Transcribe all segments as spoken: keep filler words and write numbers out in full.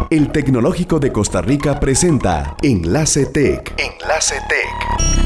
El Tecnológico de Costa Rica presenta Enlace Tech. Enlace Tech.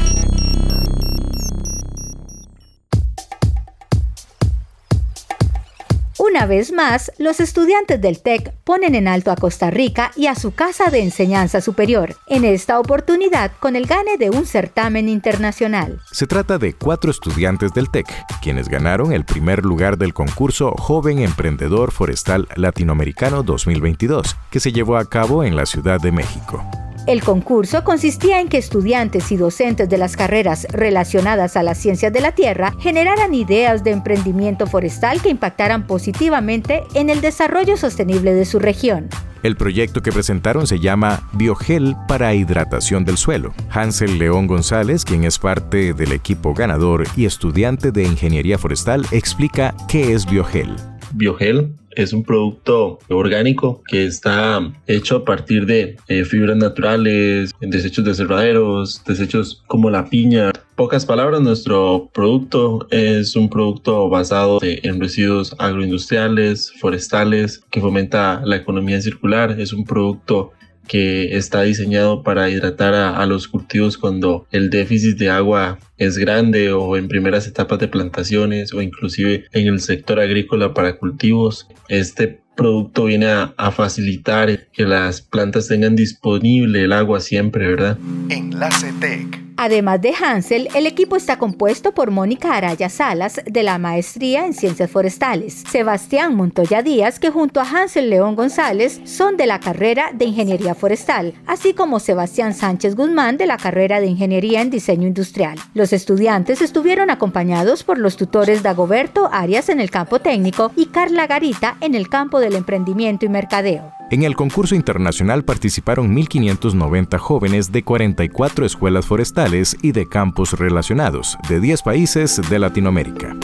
Una vez más, los estudiantes del T E C ponen en alto a Costa Rica y a su casa de enseñanza superior, en esta oportunidad con el gane de un certamen internacional. Se trata de cuatro estudiantes del T E C, quienes ganaron el primer lugar del concurso Joven Emprendedor Forestal Latinoamericano dos mil veintidós, que se llevó a cabo en la Ciudad de México. El concurso consistía en que estudiantes y docentes de las carreras relacionadas a las ciencias de la tierra generaran ideas de emprendimiento forestal que impactaran positivamente en el desarrollo sostenible de su región. El proyecto que presentaron se llama Biogel para hidratación del suelo. Hansel León González, quien es parte del equipo ganador y estudiante de Ingeniería Forestal, explica qué es Biogel. Biogel es un producto orgánico que está hecho a partir de eh, fibras naturales, desechos de aserraderos, desechos como la piña. Pocas palabras, nuestro producto es un producto basado en residuos agroindustriales, forestales, que fomenta la economía circular. Es un producto que está diseñado para hidratar a, a los cultivos cuando el déficit de agua es grande, o en primeras etapas de plantaciones, o inclusive en el sector agrícola para cultivos. Este producto viene a, a facilitar que las plantas tengan disponible el agua siempre, ¿verdad? Enlace Tech. Además de Hansel, el equipo está compuesto por Mónica Araya Salas, de la Maestría en Ciencias Forestales, Sebastián Montoya Díaz, que junto a Hansel León González son de la carrera de Ingeniería Forestal, así como Sebastián Sánchez Guzmán, de la carrera de Ingeniería en Diseño Industrial. Los estudiantes estuvieron acompañados por los tutores Dagoberto Arias en el campo técnico y Carla Garita en el campo del emprendimiento y mercadeo. En el concurso internacional participaron mil quinientos noventa jóvenes de cuarenta y cuatro escuelas forestales y de campos relacionados, de diez países de Latinoamérica.